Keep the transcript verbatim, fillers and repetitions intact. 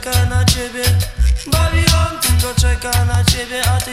czeka na ciebie. Babylon tylko czeka na ciebie, a ty